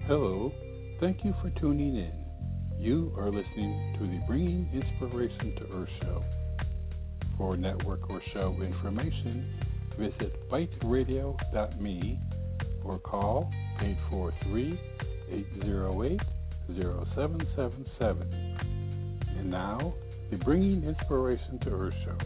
Hello, thank you for tuning in. You are listening to the Bringing Inspiration to Earth show. For network or show information, visit biteradio.me or call 843-808-0777. And now, the Bringing Inspiration to Earth show.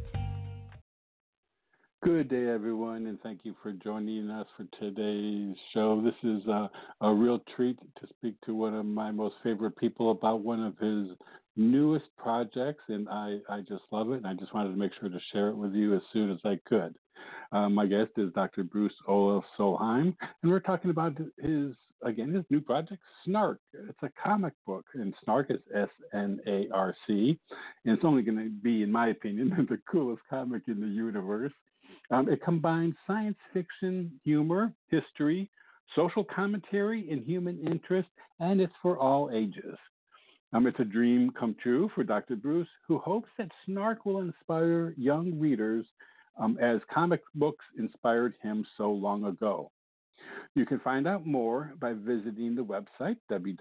Good day, everyone, and thank you for joining us for today's show. This is a real treat to speak to one of my most favorite people about one of his newest projects, and I just love it, and I just wanted to make sure to share it with you as soon as I could. My guest is Dr. Bruce Olaf Solheim, and we're talking about his new project, Snark. It's a comic book, and Snark is S-N-A-R-C, and it's only going to be, in my opinion, the coolest comic in the universe. It combines science fiction, humor, history, social commentary, and human interest, and it's for all ages. It's a dream come true for Dr. Bruce, who hopes that Snark will inspire young readers as comic books inspired him so long ago. You can find out more by visiting the website,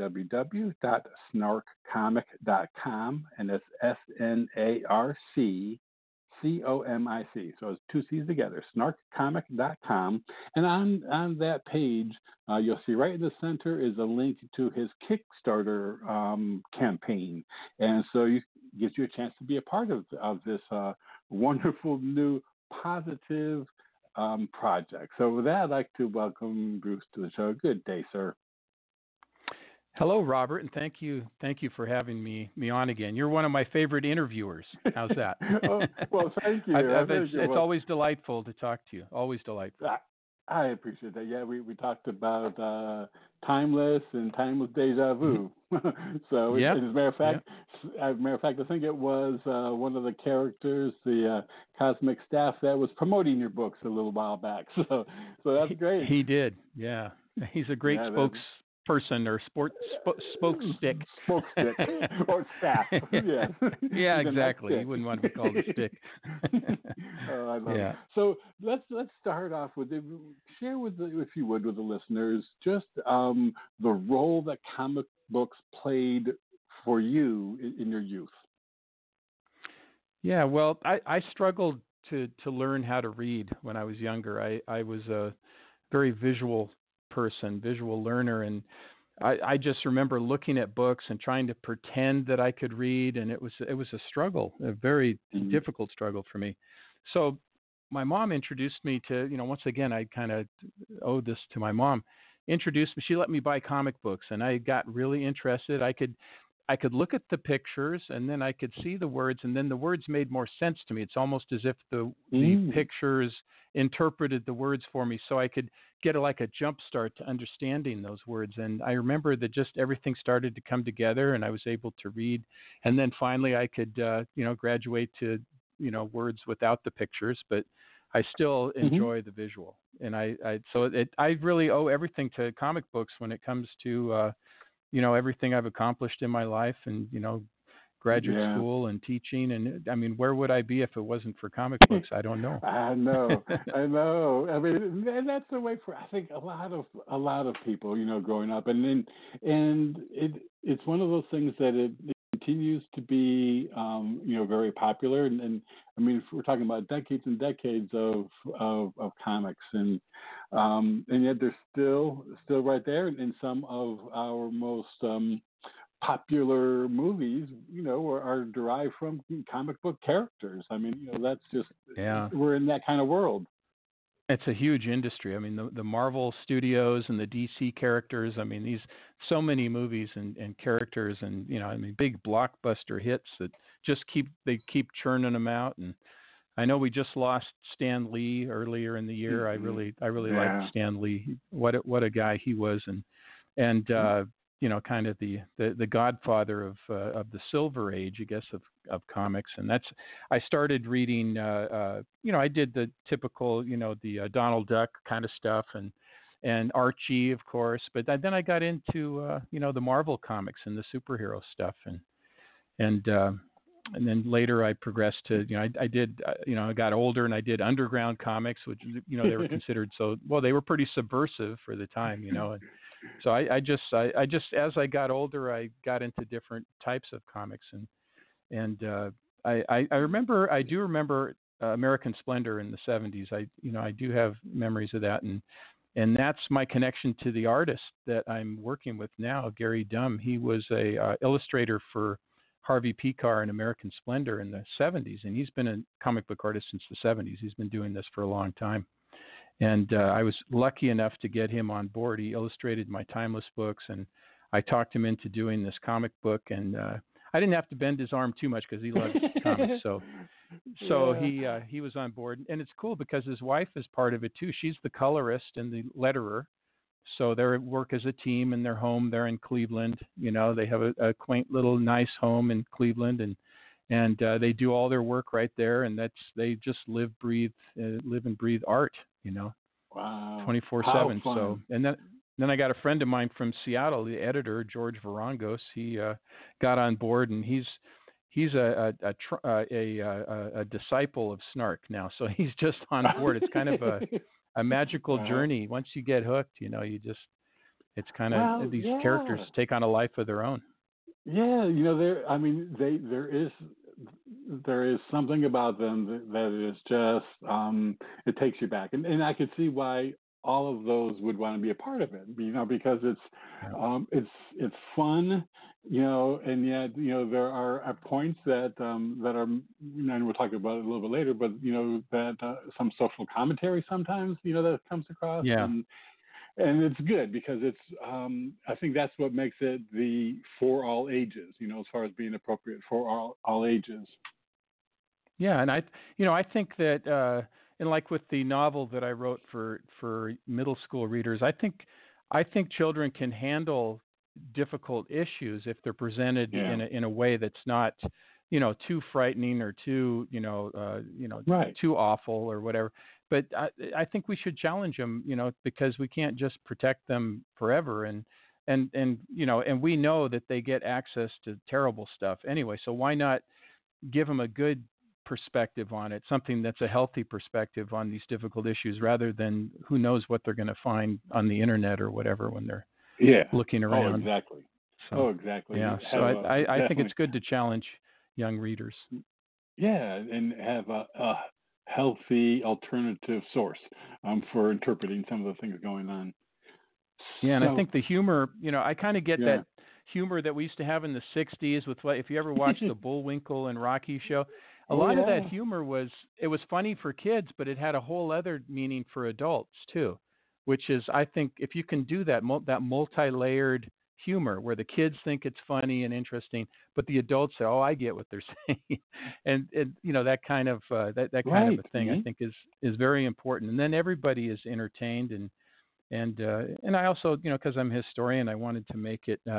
www.snarkcomic.com, and that's SNARC. COMIC. So it's two C's together, snarkcomic.com. And on that page, you'll see right in the center is a link to his Kickstarter campaign. And so it gives you a chance to be a part of this wonderful new positive project. So with that, I'd like to welcome Bruce to the show. Good day, sir. Hello, Robert, and thank you for having me on again. You're one of my favorite interviewers. How's that? Well, thank you. It's always delightful to talk to you. Always delightful. I appreciate that. Yeah, we talked about timeless and timeless deja vu. So, yep. As a matter of fact, I think it was one of the characters, the cosmic staff, that was promoting your books a little while back. So that's great. He did. Yeah, he's a great spokesperson or spoke stick. Spoke stick or staff. Yeah. Yeah, exactly. You wouldn't want to be called a stick. Oh, I love it. So let's start off with share if you would, with the listeners, just the role that comic books played for you in your youth. Yeah, well, I struggled to learn how to read when I was younger. I was a very visual learner, and I just remember looking at books and trying to pretend that I could read, and it was a struggle, a very difficult struggle for me. So my mom introduced me to, once again, I kind of owe this to my mom, introduced me. She let me buy comic books, and I got really interested. I could look at the pictures, and then I could see the words, and then the words made more sense to me. It's almost as if the pictures interpreted the words for me, so I could get a jump start to understanding those words. And I remember that just everything started to come together, and I was able to read. And then finally I could, graduate to, words without the pictures, but I still enjoy the visual. And I really owe everything to comic books when it comes to, everything I've accomplished in my life, and, graduate school and teaching. And I mean, where would I be if it wasn't for comic books? I don't know. I know. I mean, and that's the way for, I think, a lot of people, growing up, and it's one of those things that it continues to be, very popular. And I mean, we're talking about decades and decades of comics, and yet they're still right there in some of our most popular movies, are derived from comic book characters. I mean, that's just, we're in that kind of world. It's a huge industry. I mean, the Marvel Studios and the DC characters. I mean, so many movies and characters, and big blockbuster hits that just keep churning them out. And I know we just lost Stan Lee earlier in the year. I really liked Stan Lee. What a guy he was, and kind of the godfather of the Silver Age, I guess, of comics. And I started reading, I did the typical, the Donald Duck kind of stuff, and Archie, of course. But then I got into, the Marvel comics and the superhero stuff, and then later I progressed to, I did, I got older and I did underground comics, which, they were considered they were pretty subversive for the time, So I just as I got older, I got into different types of comics, and I do remember American Splendor in the 70s. I do have memories of that, and that's my connection to the artist that I'm working with now, Gary Dumm. He was a illustrator for Harvey Pekar and American Splendor in the 70s, and he's been a comic book artist since the 70s. He's been doing this for a long time. And I was lucky enough to get him on board. He illustrated my Timeless books, and I talked him into doing this comic book. And I didn't have to bend his arm too much because he loves comics. So he was on board, and it's cool because his wife is part of it too. She's the colorist and the letterer. So they work as a team in their home there in Cleveland. They have a quaint little nice home in Cleveland, and they do all their work right there, and they just live and breathe art. Wow. 24/7. So, and then I got a friend of mine from Seattle, the editor George Varangos. He got on board, and he's a disciple of Snark now. So he's just on board. It's kind of a magical journey. Once you get hooked, it's kind of these characters take on a life of their own. Yeah, there is something about them that is just it takes you back, and I could see why all of those would want to be a part of it, because it's fun, and yet there are points that are, and we'll talk about it a little bit later, but that some social commentary sometimes that comes across. Yeah. And it's good because it's I think that's what makes it for all ages, as far as being appropriate for all ages. Yeah, and I think that and like with the novel that I wrote for middle school readers, I think children can handle difficult issues if they're presented in a way that's not too frightening or too right. too awful or whatever. But I think we should challenge them, because we can't just protect them forever, and we know that they get access to terrible stuff anyway. So why not give them a good perspective on it, something that's a healthy perspective on these difficult issues, rather than who knows what they're going to find on the internet or whatever when they're looking around. Oh, exactly. Exactly. Yeah. So I think it's good to challenge young readers. Yeah, and have a healthy alternative source for interpreting some of the things going on. Yeah, and I think the humor, I kind of get that humor that we used to have in the 60s with, if you ever watched the Bullwinkle and Rocky show, a lot of that humor was funny for kids, but it had a whole other meaning for adults too, which is, I think, if you can do that multi-layered humor where the kids think it's funny and interesting, but the adults say, "Oh, I get what they're saying," and that kind of that kind of a thing, I think is very important. And then everybody is entertained, and I also, because I'm a historian, I wanted to make it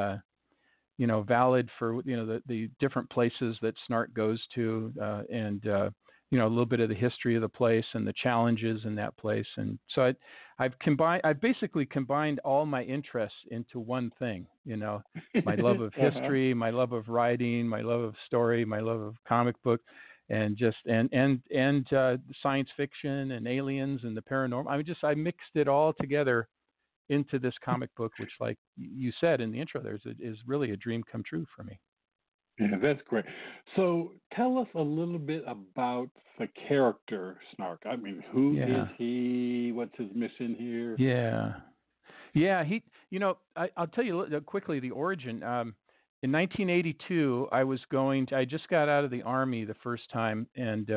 valid for the different places that Snark goes to, and a little bit of the history of the place and the challenges in that place. And so I've basically combined all my interests into one thing, my love of history, my love of writing, my love of story, my love of comic book, and just science fiction and aliens and the paranormal. I mixed it all together into this comic book, which, like you said in the intro, is really a dream come true for me. Yeah, that's great. So tell us a little bit about the character Snark. I mean, who is he? What's his mission here? Yeah. He, I'll tell you quickly the origin. In 1982, I just got out of the Army the first time, and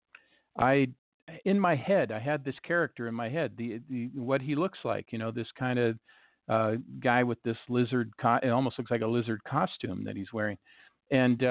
in my head, I had this character in my head, what he looks like, this kind of guy with this lizard, it almost looks like a lizard costume that he's wearing. And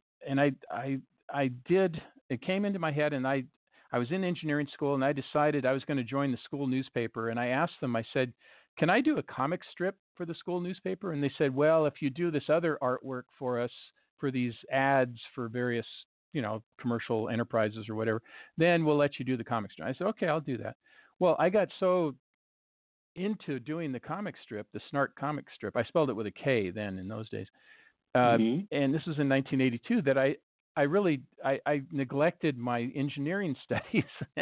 it came into my head, and I was in engineering school, and I decided I was going to join the school newspaper. And I asked them, I said, "Can I do a comic strip for the school newspaper?" And they said, "Well, if you do this other artwork for us for these ads for various, commercial enterprises or whatever, then we'll let you do the comic strip." I said, "Okay, I'll do that." Well, I got so into doing the comic strip, the Snark comic strip, I spelled it with a K then in those days. And this was in 1982 that I neglected my engineering studies.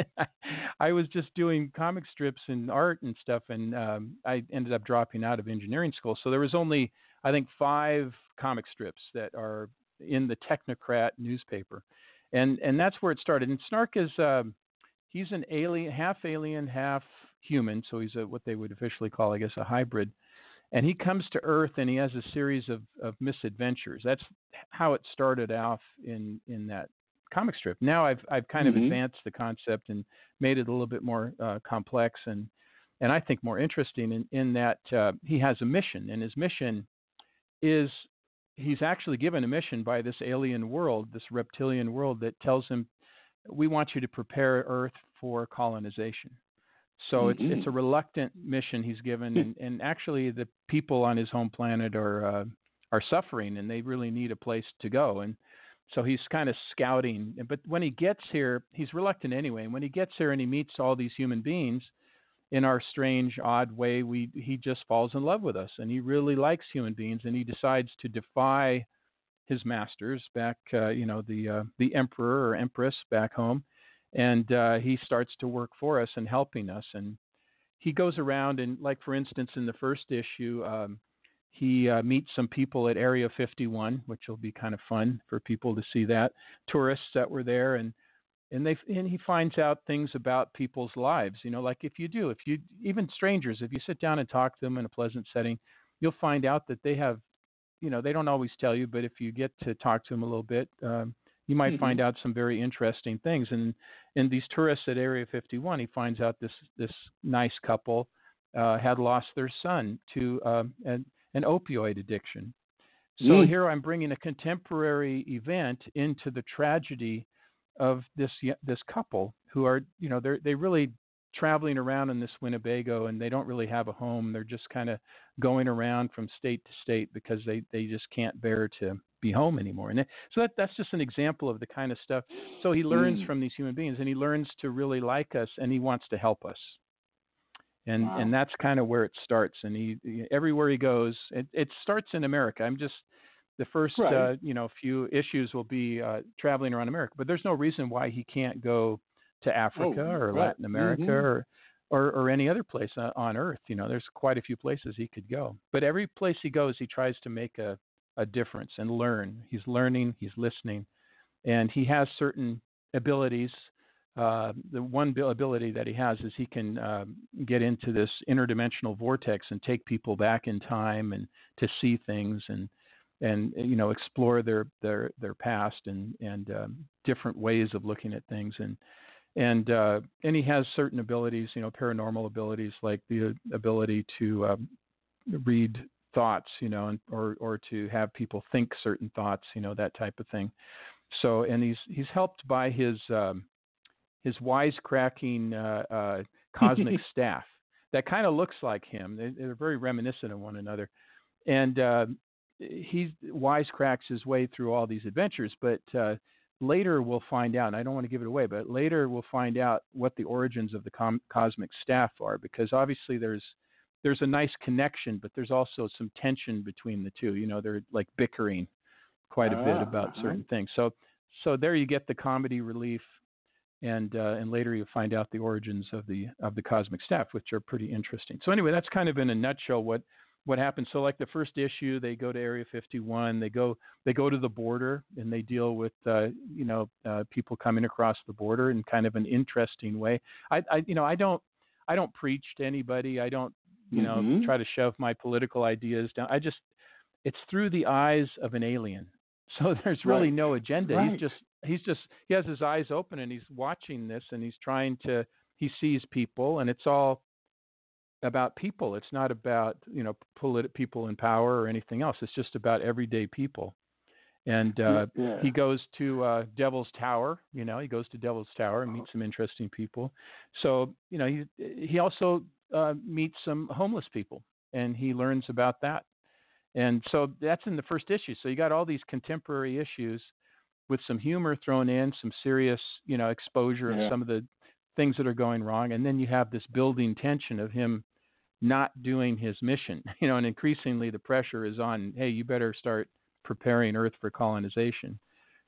I was just doing comic strips and art and stuff, and I ended up dropping out of engineering school. So there was only, I think, 5 comic strips that are in the Technocrat newspaper, and that's where it started. And Snark is he's an alien, half human, so he's what they would officially call, I guess, a hybrid. And he comes to Earth and he has a series of misadventures. That's how it started off in that comic strip. Now I've kind of advanced the concept and made it a little bit more complex and I think more interesting in that he has a mission, and his mission is he's actually given a mission by this alien world, this reptilian world, that tells him, we want you to prepare Earth for colonization. So it's a reluctant mission he's given, and actually the people on his home planet are suffering, and they really need a place to go. And so he's kind of scouting. But when he gets here, he's reluctant anyway. And when he gets here and he meets all these human beings, in our strange, odd way, he just falls in love with us, and he really likes human beings, and he decides to defy his masters back, the emperor or empress back home. And he starts to work for us and helping us. And he goes around and, like, for instance, in the first issue, he meets some people at Area 51, which will be kind of fun for people to see that, tourists that were there. And he finds out things about people's lives, like if you even strangers, if you sit down and talk to them in a pleasant setting, you'll find out that they have, they don't always tell you, but if you get to talk to them a little bit, you might find out some very interesting things. And these tourists at Area 51, he finds out this nice couple had lost their son to an opioid addiction. So here I'm bringing a contemporary event into the tragedy of this couple who are, they really traveling around in this Winnebago, and they don't really have a home. They're just kind of going around from state to state because they just can't bear to be home anymore. And so that's just an example of the kind of stuff. So he learns from these human beings, and he learns to really like us, and he wants to help us. And that's kind of where it starts. And he everywhere he goes, it starts in America. The first few issues will be traveling around America, but there's no reason why he can't go to Africa or Latin America or any other place on Earth. There's quite a few places he could go. But every place he goes, he tries to make a difference and learn. He's learning, he's listening, and he has certain abilities. The one ability that he has is he can get into this interdimensional vortex and take people back in time and to see things and explore their past and different ways of looking at things. And he has certain abilities, paranormal abilities, like the ability to read thoughts, or to have people think certain thoughts, that type of thing. So, and he's helped by his wisecracking cosmic staff that kind of looks like him. They're very reminiscent of one another, and he wisecracks his way through all these adventures. But later we'll find out, and I don't want to give it away, but later we'll find out what the origins of the cosmic staff are, because obviously there's a nice connection, but there's also some tension between the two. They're like bickering quite a bit about certain things. So there you get the comedy relief, and later you find out the origins of the cosmic staff, which are pretty interesting. So anyway, that's kind of in a nutshell what happens. So like the first issue, they go to Area 51, they go to the border, and they deal with people coming across the border in kind of an interesting way. I don't preach to anybody. I don't try to shove my political ideas down. It's through the eyes of an alien. So there's really no agenda. Right. He has his eyes open, and he's watching this, and he sees people, and it's all about people. It's not about, people in power or anything else. It's just about everyday people. And he goes to Devil's Tower, he goes to Devil's Tower and meets some interesting people. So, he also meets some homeless people, and he learns about that. And so that's in the first issue. So you got all these contemporary issues with some humor thrown in, some serious, exposure of some of the things that are going wrong. And then you have this building tension of him not doing his mission, and increasingly the pressure is on, hey, you better start preparing Earth for colonization.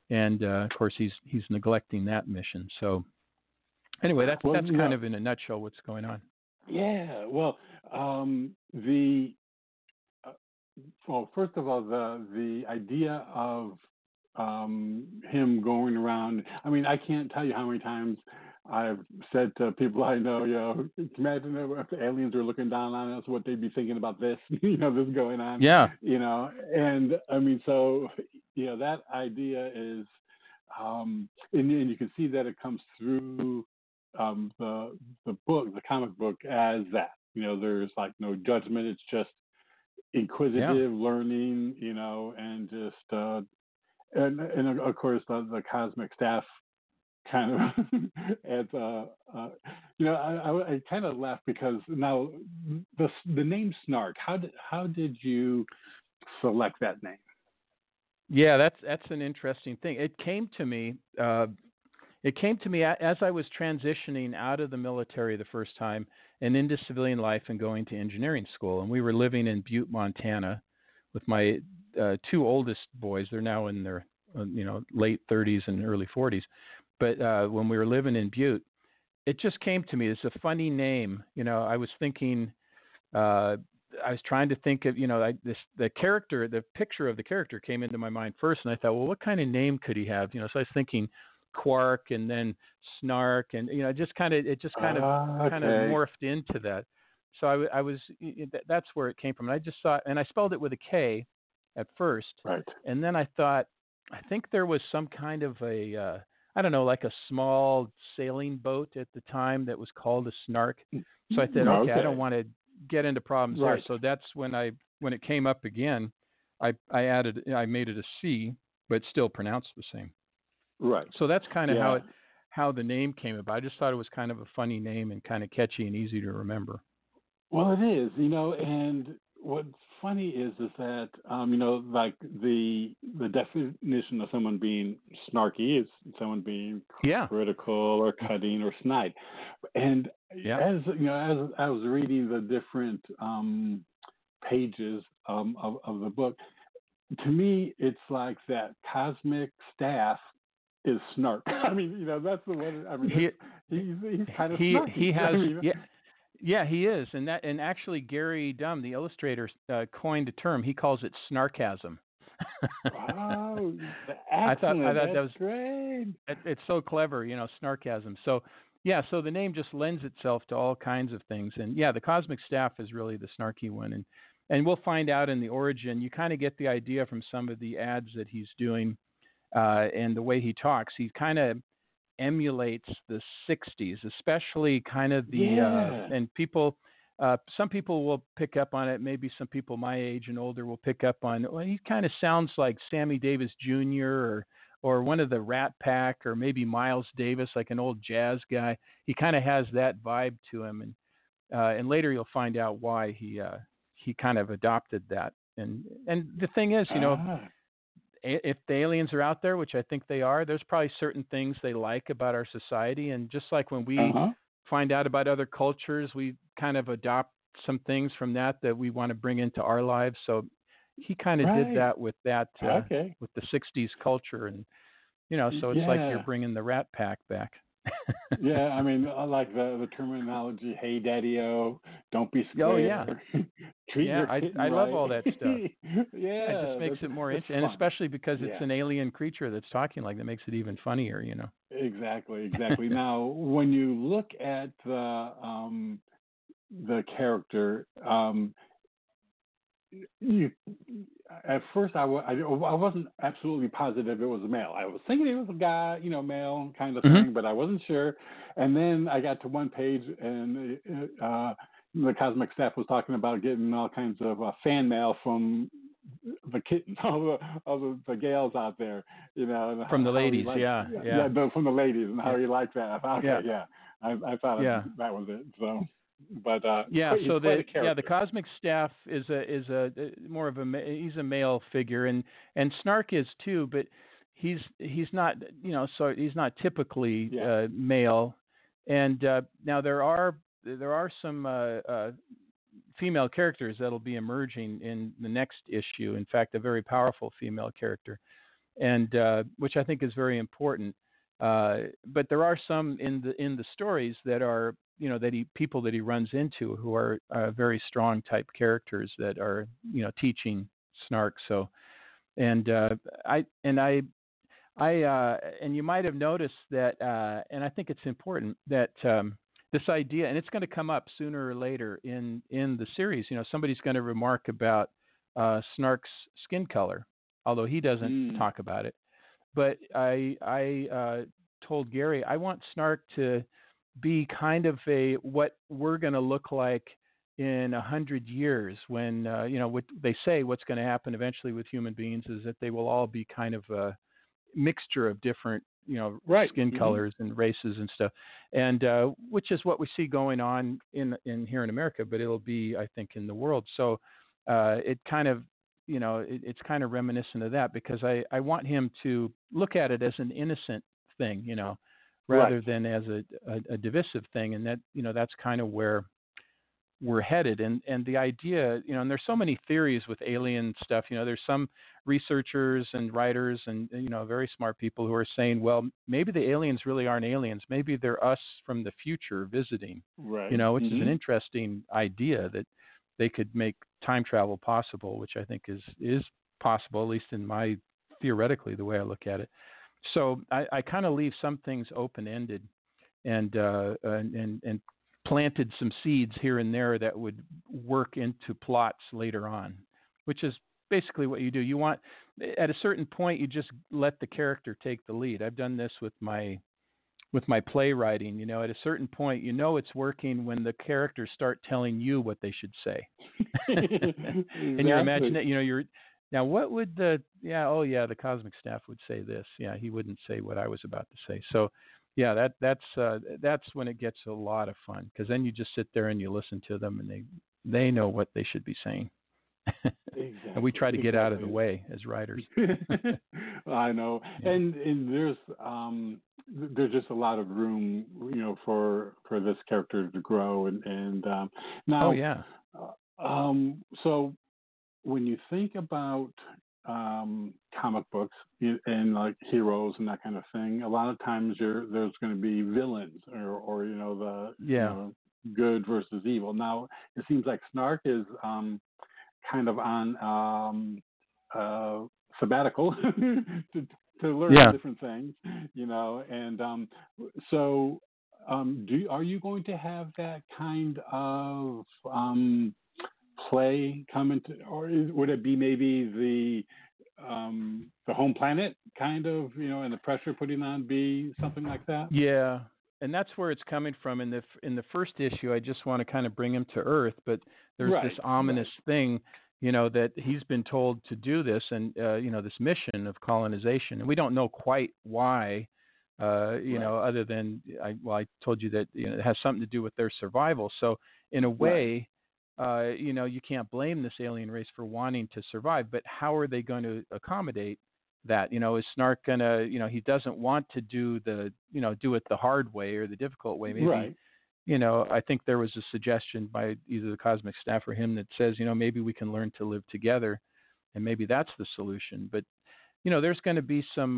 and of course he's neglecting that mission. So anyway, that's kind of in a nutshell what's going on. Yeah. Well, the well, first of all, the idea of him going around. I mean, I can't tell you how many times I've said to people I know, imagine if the aliens were looking down on us, what they'd be thinking about this, this going on, Yeah. And I mean, so, that idea is, and you can see that it comes through the book, the comic book, as that, there's like no judgment. It's just inquisitive learning, and just, and of course the cosmic staff kind of adds I kind of laugh because now the name Snark, how did you select that name? Yeah, that's an interesting thing. It came to me as I was transitioning out of the military the first time and into civilian life and going to engineering school, and we were living in Butte, Montana with my two oldest boys. They're now in their late 30s and early 40s. But when we were living in Butte, it just came to me. It's a funny name. I was thinking, I was trying to think of, the character, the picture of the character came into my mind first, and I thought, well, what kind of name could he have? So I was thinking Quark, and then Snark, and it just kind of morphed into that. So I was that's where it came from. And I just thought, and I spelled it with a K at first, right? And then I thought, I think there was some kind of a I don't know, like a small sailing boat at the time that was called a Snark. So I said, okay, I don't want to get into problems there. So that's when it came up again, I made it a C, but still pronounced the same. Right. So that's kind of how the name came about. I just thought it was kind of a funny name and kind of catchy and easy to remember. Well, it is, and what's funny is that like the definition of someone being snarky is someone being critical or cutting or snide, and as I was reading the different pages of the book, to me it's like that cosmic staff is Snark. I mean, that's the one. I mean, he's kind of snarky. He has Yeah, he is, and actually Gary Dumm, the illustrator, coined a term. He calls it snarkasm. Wow, I thought that was great. It's so clever, snarkasm. So so the name just lends itself to all kinds of things, and the cosmic staff is really the snarky one, and we'll find out in the origin. You kind of get the idea from some of the ads that he's doing, and the way he talks. He kind of emulates the 60s, especially kind of the and people some people will pick up on it. Maybe some people my age and older will pick up on, well, he kind of sounds like Sammy Davis Jr. or one of the Rat Pack, or maybe Miles Davis, like an old jazz guy. He kind of has that vibe to him, and later you'll find out why he kind of adopted that. And the thing is, if the aliens are out there, which I think they are, there's probably certain things they like about our society. And just like when we find out about other cultures, we kind of adopt some things from that we want to bring into our lives. So he kind of did that with that, with the 60s culture. And, so it's like you're bringing the Rat Pack back. Yeah, I mean, I like the terminology, hey, daddy-o, don't be scared. Oh, yeah. Treat your kitten right. love all that stuff. Yeah. It just makes it more interesting, and especially because it's an alien creature that's talking like that, makes it even funnier, Exactly. Now, when you look at the character, at first I wasn't absolutely positive it was a male. I was thinking it was a guy, male kind of thing, but I wasn't sure. And then I got to one page, and the cosmic staff was talking about getting all kinds of fan mail from the kittens, all the gals out there, and from the ladies, from the ladies, and how you like that. I thought, I thought that was it. So. But so the cosmic staff is a more of he's a male figure, and Snark is too, but he's not so he's not typically male. And now there are some female characters that'll be emerging in the next issue. In fact, a very powerful female character. and which I think is very important. But there are some in the stories that are, that people that he runs into who are very strong type characters that are, teaching Snark. So, and and you might have noticed that, and I think it's important that this idea, and it's going to come up sooner or later in the series. Somebody's going to remark about Snark's skin color, although he doesn't talk about it. But I told Gary I want Snark to be kind of what we're going to look like in 100 years when what they say what's going to happen eventually with human beings is that they will all be kind of a mixture of different Right. skin colors and races and stuff, and which is what we see going on in here in America, but it'll be, I think, in the world. So it kind of it's kind of reminiscent of that, because I want him to look at it as an innocent thing, rather Right. than as a divisive thing, and that that's kind of where we're headed. And the idea, and there's so many theories with alien stuff. There's some researchers and writers and very smart people who are saying, well, maybe the aliens really aren't aliens. Maybe they're us from the future visiting. Right. Which is an interesting idea, that they could make time travel possible, which I think is possible, at least in my theoretically the way I look at it. So I kind of leave some things open ended, and planted some seeds here and there that would work into plots later on, which is basically what you do. You want, at a certain point, you just let the character take the lead. I've done this with my playwriting. At a certain point, it's working when the characters start telling you what they should say. And you're imagining, now what would the cosmic staff would say this. Yeah, he wouldn't say what I was about to say. So yeah, that's when it gets a lot of fun, because then you just sit there and you listen to them, and they know what they should be saying. Exactly. And we try to get out of the way as writers. I know, Yeah. and there's just a lot of room, for this character to grow, and now. Oh yeah. So when you think about comic books and like heroes and that kind of thing, a lot of times there's going to be villains or the good versus evil. Now it seems like Snark is kind of on sabbatical to learn different things, and so are you going to have that kind of play come into, or would it be maybe the home planet kind of, and the pressure putting on be something like that? Yeah, and that's where it's coming from. In the first issue, I just want to kind of bring him to Earth, but there's this ominous thing, that he's been told to do this, and this mission of colonization, and we don't know quite why. Other than I told you that it has something to do with their survival. So in a way, you can't blame this alien race for wanting to survive, but how are they going to accommodate that? Is Snark gonna, he doesn't want to do do it the hard way or the difficult way. Maybe, I think there was a suggestion by either the cosmic staff or him that says, maybe we can learn to live together, and maybe that's the solution. But there's going to be some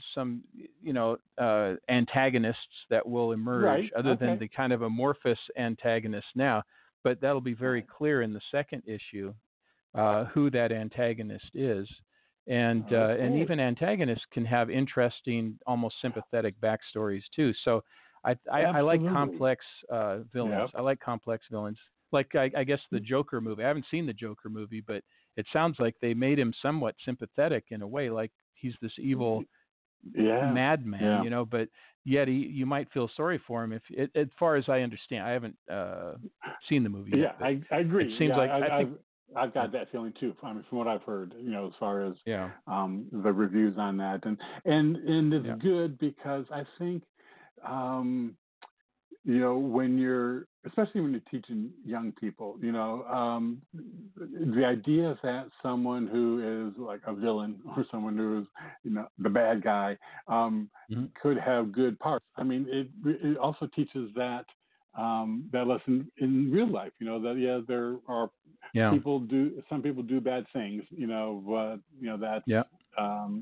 antagonists that will emerge, other than the kind of amorphous antagonists now. But that'll be very clear in the second issue who that antagonist is, and even antagonists can have interesting, almost sympathetic backstories too. So I like complex villains. I like complex villains. Like I guess the Joker movie. I haven't seen the Joker movie, but it sounds like they made him somewhat sympathetic in a way, like he's this evil madman, but yet you might feel sorry for him. As far as I understand, I haven't seen the movie yet. I agree. It seems like I've got that feeling too. I mean, from what I've heard, as far as the reviews on that, and it's good, because I think when especially when you're teaching young people, the idea is that someone who is like a villain or someone who is, the bad guy, could have good parts. I mean, it also teaches that lesson in real life, that there are some people do bad things, but that's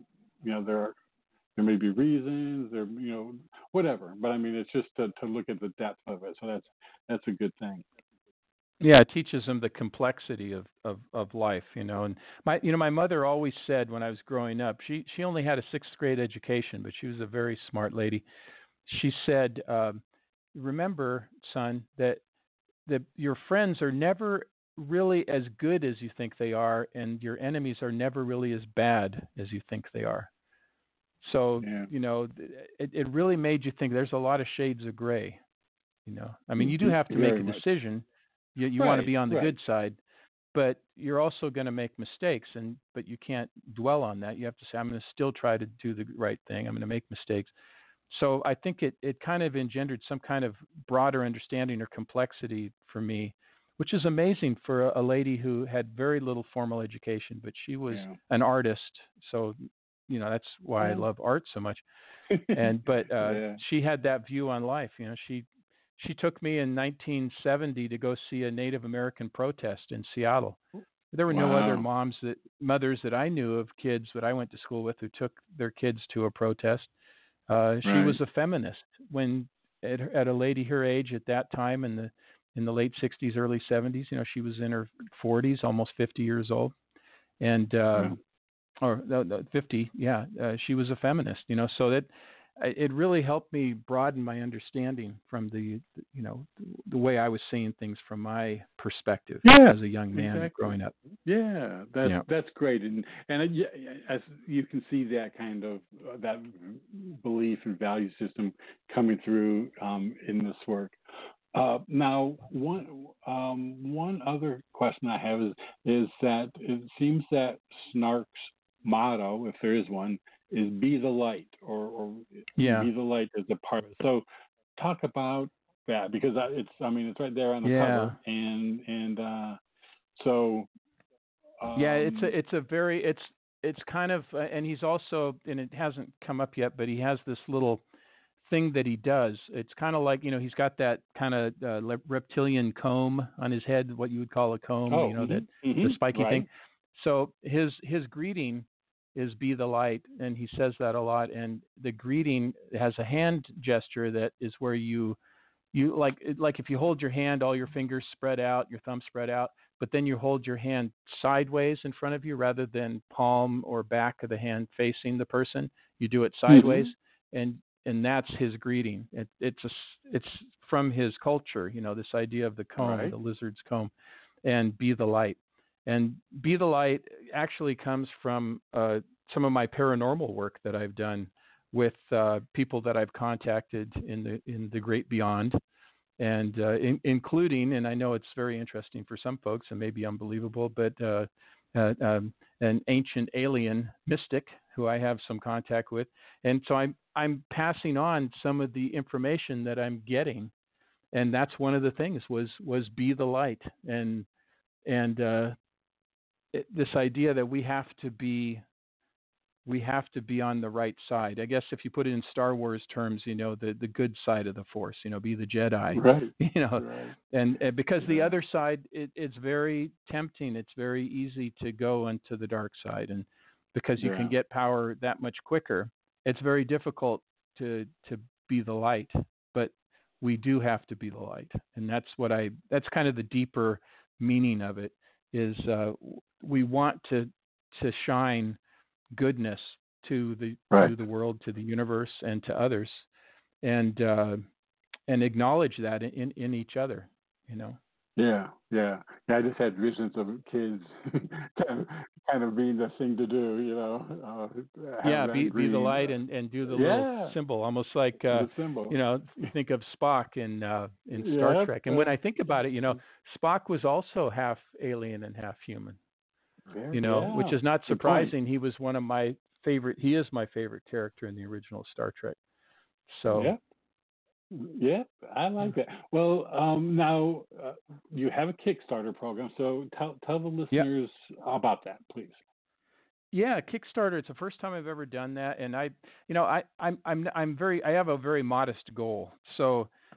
there may be reasons, whatever. But I mean, it's just to look at the depth of it. So that's a good thing. Yeah, it teaches them the complexity of life, and my mother always said when I was growing up, she only had a sixth grade education, but she was a very smart lady. She said, remember, son, that your friends are never really as good as you think they are, and your enemies are never really as bad as you think they are. So, Yeah. it really made you think there's a lot of shades of gray. I mean, you do have to make Very a much. decision. You want to Right. be on the Right. good side, but you're also going to make mistakes, but you can't dwell on that. You have to say, I'm going to still try to do the right thing. I'm going to make mistakes. So I think it kind of engendered some kind of broader understanding or complexity for me, which is amazing for a lady who had very little formal education, but she was Yeah. an artist. So, that's why I Well. love art so much. But Yeah. she had that view on life. She took me in 1970 to go see a Native American protest in Seattle. There were no other Wow. mothers that I knew of kids that I went to school with who took their kids to a protest. She was Right. a feminist when at a lady her age at that time in the late 60s, early 70s. She was in her 40s, almost 50 years old, and Yeah. or no, 50, yeah. She was a feminist. So that it really helped me broaden my understanding from the way I was seeing things from my perspective Yeah. as a young man Exactly. growing up. Yeah, that's Yeah. that's great, yeah, as you can see that kind of that belief and value system coming through in this work. Now, one other question I have is that it seems that Snark's motto, if there is one, is "Be the light," or Yeah. "Be the light" is a part of it. So, talk about that because it's right there on the Yeah. cover, and so Yeah, um, it's kind of and he's also, and it hasn't come up yet, but he has this little thing that he does. It's kind of like, he's got that kind of reptilian comb on his head, what you would call a comb, oh, that the spiky thing. right, So his greeting is "Be the light," and he says that a lot. And the greeting has a hand gesture that is where you like if you hold your hand, all your fingers spread out, your thumb spread out, but then you hold your hand sideways in front of you rather than palm or back of the hand facing the person. You do it sideways, hmm and that's his greeting. It's from his culture, this idea of the comb, right, the lizard's comb, and "Be the light." And "Be the light" actually comes from some of my paranormal work that I've done with people that I've contacted in the great beyond, and including, and I know it's very interesting for some folks and maybe unbelievable, but an ancient alien mystic who I have some contact with, and so I'm passing on some of the information that I'm getting, and that's one of the things was "Be the light," and this idea that we have to be on the right side. I guess if you put it in Star Wars terms, the good side of the Force, be the Jedi, right, you know, right, and because the yeah, other side, it's very tempting. It's very easy to go into the dark side, and because you can yeah, get power that much quicker, it's very difficult to be the light. But we do have to be the light, and that's kind of the deeper meaning of it. Is we want to shine goodness to the right. to the world, to the universe, and to others, and uh, and acknowledge that in each other. You know. Yeah, yeah, yeah. I just had visions of kids kind of, kind of being the thing to do, have Yeah, that be the green. light and do the little Yeah, symbol, almost like the symbol. you think of Spock in Star Yep. Trek. And when I think about it, Spock was also half alien and half human. Which Yeah. is not Good point. surprising. He was one of my favorite. He is my favorite character in the original Star Trek. So. Yeah. Yeah, I Yeah. like that. Well, now you have a Kickstarter program, so tell the Yeah. listeners about that, please. Yeah, Kickstarter. It's the first time I've ever done that, and I have a very modest goal. So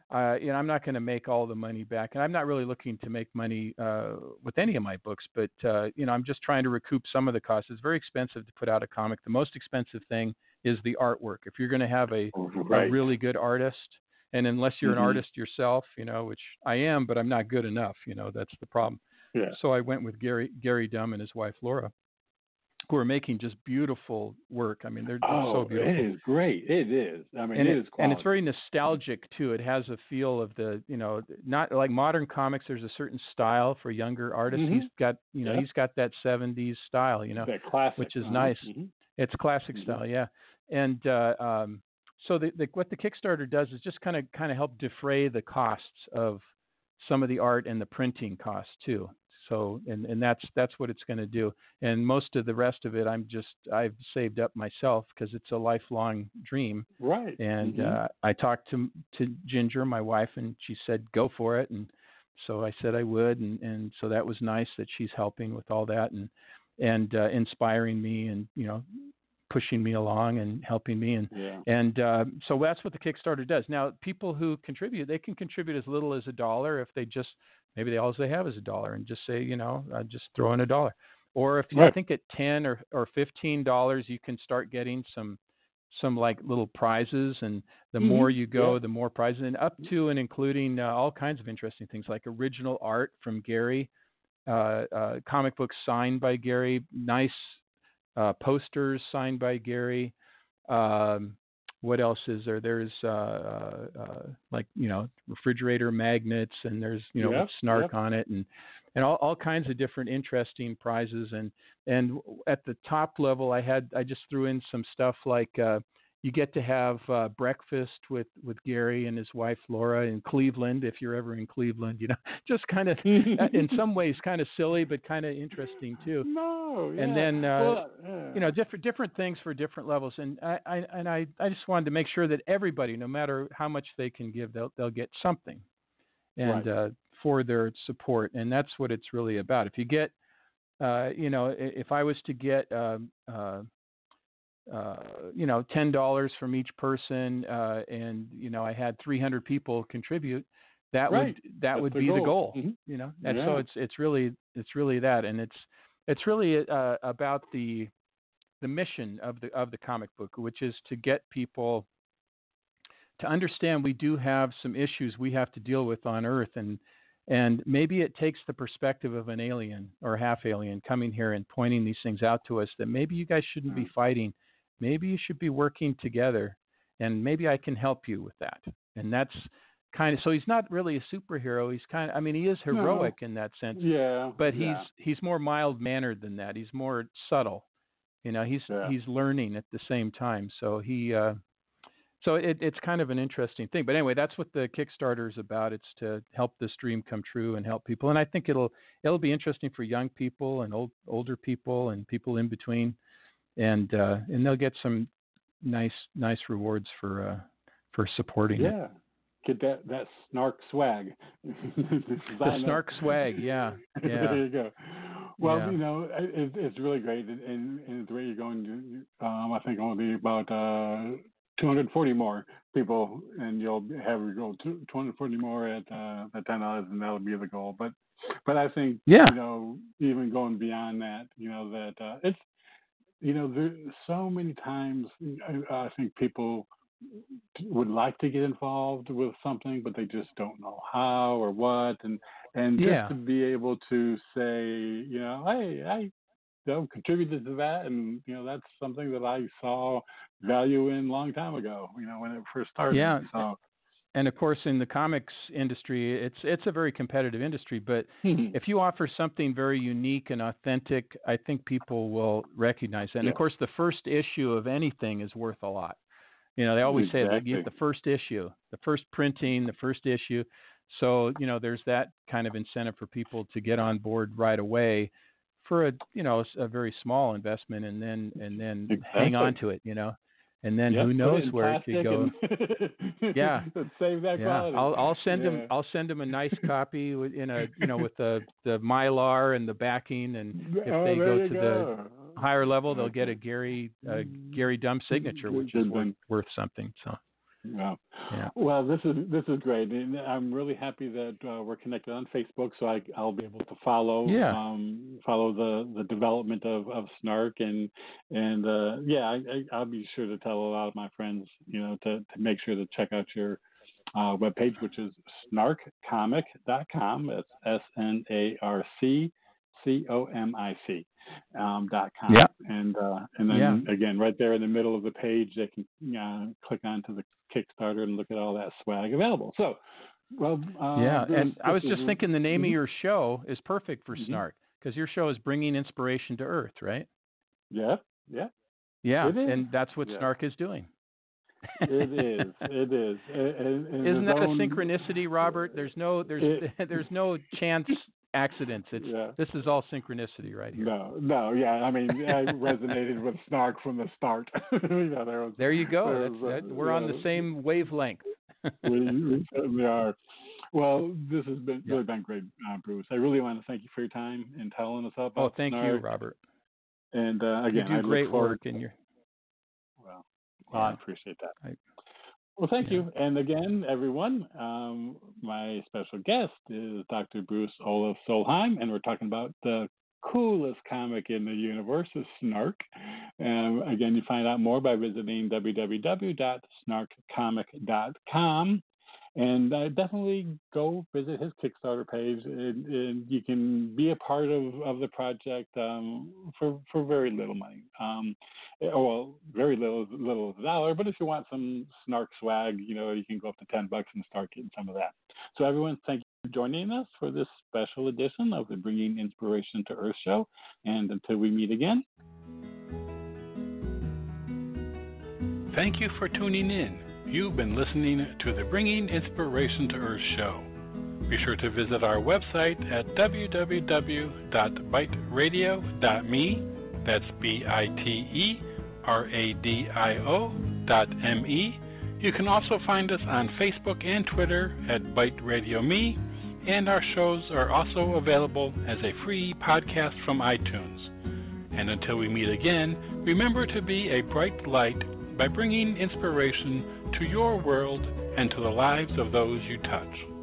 I'm not going to make all the money back, and I'm not really looking to make money with any of my books. But I'm just trying to recoup some of the costs. It's very expensive to put out a comic. The most expensive thing is the artwork. If you're going to have a Right. really good artist, and unless you're an Mm-hmm. artist yourself, which I am, but I'm not good enough. That's the problem. Yeah. So I went with Gary Dunn and his wife Laura, who are making just beautiful work. I mean, they're so beautiful. It is great. It is. I mean, And it is quality. and it's very nostalgic too. It has a feel of the, not like modern comics. There's a certain style for younger artists. Mm-hmm. He's got, he's got that '70s style, that classic, which is nice. Mm-hmm. It's classic Mm-hmm. style, yeah. And so what the Kickstarter does is just kind of help defray the costs of some of the art and the printing costs too. So and that's what it's going to do. And most of the rest of it, I've saved up myself because it's a lifelong dream. Right. And Mm-hmm. I talked to Ginger, my wife, and she said go for it. And so I said I would, and so that was nice that she's helping with all that and inspiring me and pushing me along and helping me and so that's what the Kickstarter does. Now people who contribute, they can contribute as little as $1 if they just maybe all they have is $1 and just say just throw in $1, or if right. I think at $10 or $15 you can start getting some like little prizes, and the Mm-hmm. more you go the more prizes, and up to and including all kinds of interesting things like original art from Gary, comic books signed by Gary, nice posters signed by Gary. What else is there? There's like refrigerator magnets, and there's with Snark on it, and all kinds of different interesting prizes. And at the top level, I just threw in some stuff like you get to have breakfast with Gary and his wife Laura in Cleveland, if you're ever in Cleveland. Just kind of in some ways kind of silly, but kind of interesting too. No, yeah. And then different things for different levels. And I just wanted to make sure that everybody, no matter how much they can give, they'll get something, and for their support. And that's what it's really about. If you get, if I was to get $10 from each person, and I had 300 people contribute, that would be the goal. Mm-hmm. And so it's really that, and it's really about the mission of the comic book, which is to get people to understand we do have some issues we have to deal with on Earth, and maybe it takes the perspective of an alien or half alien coming here and pointing these things out to us, that maybe you guys shouldn't be fighting. Maybe you should be working together, and maybe I can help you with that. And that's kind of, so he's not really a superhero. He's kind of, he is heroic in that sense. Yeah. But he's more mild-mannered than that. He's more subtle. He's learning at the same time. So it's kind of an interesting thing. But anyway, that's what the Kickstarter is about. It's to help this dream come true and help people. And I think it'll be interesting for young people and older people and people in between. And they'll get some nice rewards for supporting it. Yeah, get that Snark swag. The Snark swag, yeah. There you go. Well, it's really great, and the way you're going to, I think only about 240 more people, and you'll have your goal 240 more at $10, and that'll be the goal. But I think even going beyond that, that it's. There's so many times I think people would like to get involved with something, but they just don't know how or what, and just to be able to say, hey, I contributed to that, and that's something that I saw value in a long time ago, when it first started. Yeah. So. And of course, in the comics industry, it's a very competitive industry. But if you offer something very unique and authentic, I think people will recognize that. And of course, the first issue of anything is worth a lot. They always say that you get the first issue, the first printing, the first issue. So there's that kind of incentive for people to get on board right away for a very small investment, and then hang on to it. And then who knows where it could go? Save that quality. I'll send them. I'll send them a nice copy with the Mylar and the backing, and if they go to the higher level, they'll get a Gary Dunn signature, which is worth something. So Wow. Yeah. Well, this is great, and I'm really happy that we're connected on Facebook, so I'll be able to follow Yeah. follow the development of Snark, and I'll be sure to tell a lot of my friends, to make sure to check out your webpage, which is snarkcomic.com. It's SNARCCOMIC. .com. Yeah. And then again, right there in the middle of the page, they can click onto the Kickstarter and look at all that swag available. So, Bruce, and I was just thinking the name of your show is perfect for Snark, because your show is bringing inspiration to Earth, right? Yeah. Yeah, it is. And that's what Snark is doing. It is. And isn't that a synchronicity, Robert? There's no chance accidents. This is all synchronicity right here. No, yeah. I mean, I resonated with Snark from the start. There you go. We're on the same wavelength. we certainly are. Well, this has really been great, Bruce. I really want to thank you for your time and telling us about Snark. Thank you, Robert. And again, you do great work in your. Well, I appreciate that. Well, thank you. And again, everyone, my special guest is Dr. Bruce Olaf Solheim, and we're talking about the coolest comic in the universe, is Snark. Again, you find out more by visiting www.snarkcomic.com. And definitely go visit his Kickstarter page, and you can be a part of the project for very little money. Very little is $1. But if you want some Snark swag, you can go up to $10 and start getting some of that. So everyone, thank you for joining us for this special edition of the Bringing Inspiration to Earth show. And until we meet again. Thank you for tuning in. You've been listening to the Bringing Inspiration to Earth show. Be sure to visit our website at www.biteradio.me. That's BITERADIO.me. You can also find us on Facebook and Twitter at Byte Radio Me, and our shows are also available as a free podcast from iTunes. And until we meet again, remember to be a bright light by bringing inspiration to your world and to the lives of those you touch.